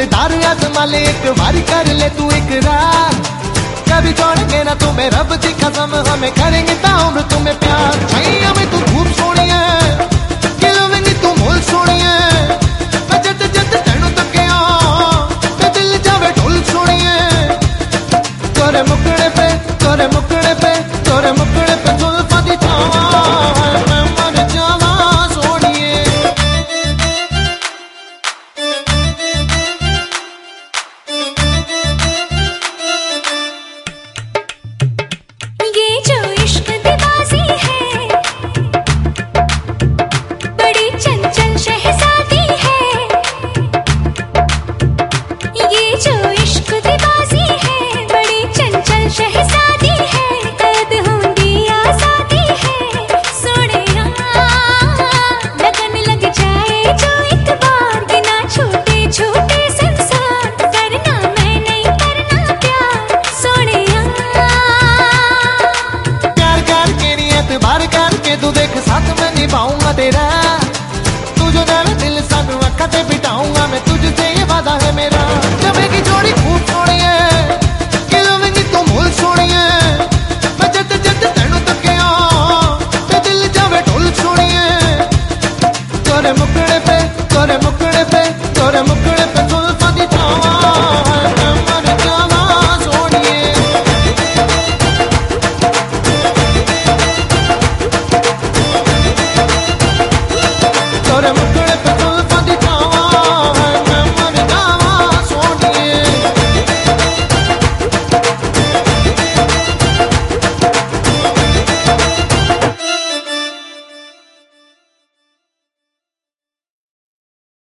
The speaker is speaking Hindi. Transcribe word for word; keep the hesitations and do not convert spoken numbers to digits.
दिलदार आजमा ले एक बारी कर ले तू इकरार, कभी छोड़ेंगे ना तुम्हें रब दी कसम, हमें करेंगे ताउम्र तुम्हें प्यार। छैया में तू खूब सोनी है, गिलोवेंगी तू मोल सोनी है, मैं जद जद तेनू तकिया ते दिल जावे ढोल सोनी है। तोरे मुकड़े पे तोरे मुकड़े पे तोरे मुकड़े पे जुल्फां दी छावां मैं मर जावां सोनिए। ये जो इश्क दी बाजी है, बड़ी चंचल शहजादी है। ये जो इश्क दी बाजी है, बड़ी चंचल शहजादी है। कैद होंगी आजादी है सोनिया, लगन लग जाए जो एक बार, बिना छूटे छूटे संसार, करना मैं नहीं करना प्यार सोनिया। प्यार करके नी एतबार करके तू देख साथ मैं निभाऊंगा तेरा,